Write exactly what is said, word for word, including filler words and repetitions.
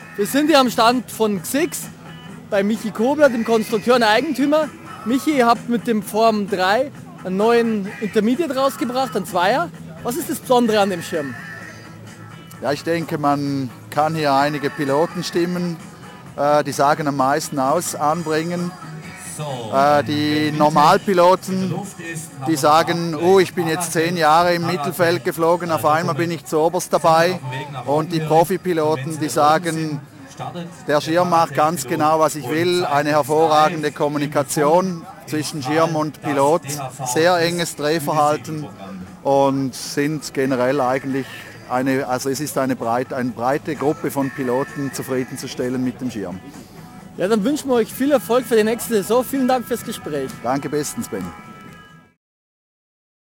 Wir sind hier am Stand von Xix bei Michi Kobler, dem Konstrukteur und Eigentümer. Michi, ihr habt mit dem Form drei einen neuen Intermediate rausgebracht, einen Zweier. Was ist das Besondere an dem Schirm? Ja, ich denke, man kann hier einige Pilotenstimmen, äh, die sagen am meisten aus, anbringen. Äh, die Normalpiloten, die sagen, oh, ich bin jetzt zehn Jahre im Mittelfeld geflogen, auf einmal bin ich zu oberst dabei. Und die Profipiloten, die sagen, der Schirm macht ganz genau, was ich will. Eine hervorragende Kommunikation zwischen Schirm und Pilot, sehr enges Drehverhalten und sind generell eigentlich eine, also es ist eine breite, eine breite Gruppe von Piloten zufriedenzustellen mit dem Schirm. Ja, dann wünschen wir euch viel Erfolg für die nächste Saison. Vielen Dank fürs Gespräch. Danke bestens, Ben.